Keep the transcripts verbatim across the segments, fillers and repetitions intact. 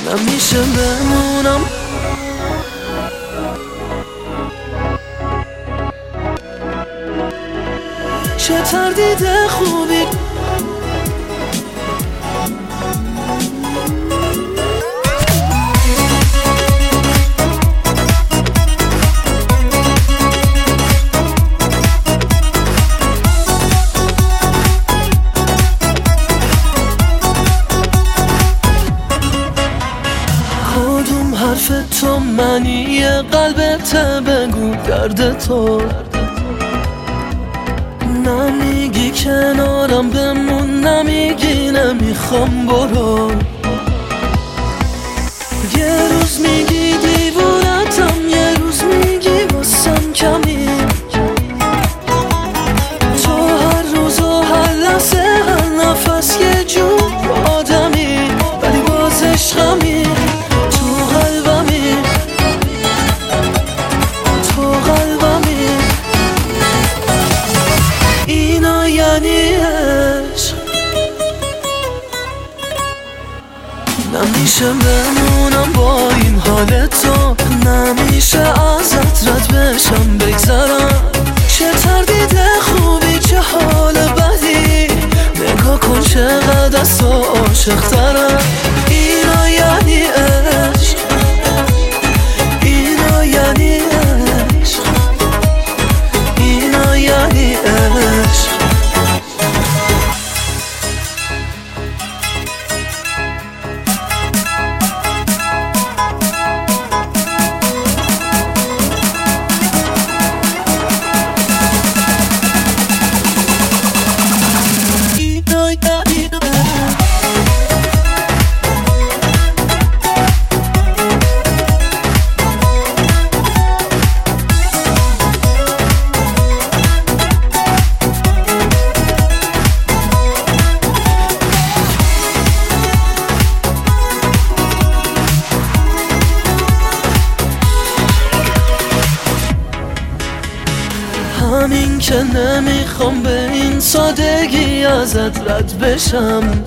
نمیشه بمونم چه تردید خوبی کدوم حرف تو معنی قلبت بگو درد تو نمیگی کنارم بمون نمیگی نمیخوام برو یه روز میگی دیوونتم یه روز میگی واسم کمی تو هر روز و هر لحظه هر نفس یه جور آدمی ولی باز عشقمی تو قلبمی تو قلبمی اینا یعنی عشق نمیشه بمونم با این حال تو نمیشه ازت رد بشم بگذرم چه تردید خوبی چه حال بدی نگاه کن چقدر از تو عاشق ترم اینا یعنی عشق اینا یعنی عشق اینا یعنی عشق همین که نمیخوام به این سادگی ازت رد بشم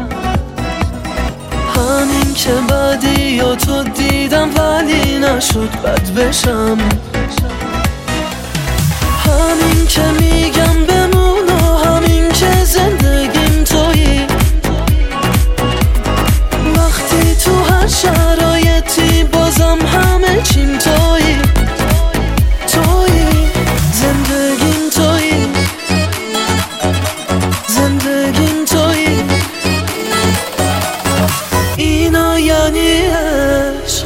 همین که بعدی یا تو دیدم ولی نشد بد بشم همین که میگم بمون و همین که زندگیم تویی وقتی تو هر شرایطی بازم همه چیم تویی تویی زندگیم تویی زندگیم تویی اینا یعنی عشق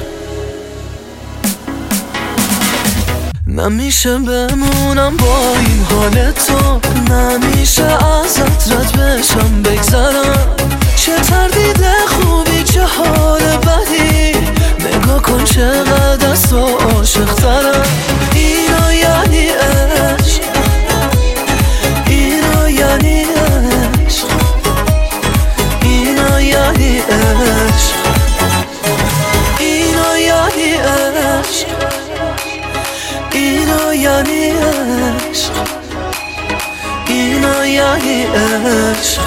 نمیشه بمونم با این حال تو نمیشه ازت رد بشم بگذرم چه تردید خوبی چه حال بدی نگاه کن چقدر از تو عاشق ترم اینا یعنی عشق اینا یعنی عشق اینا یعنی عشق اینا یعنی عشق اینا یعنی عشق اینا یعنی عشق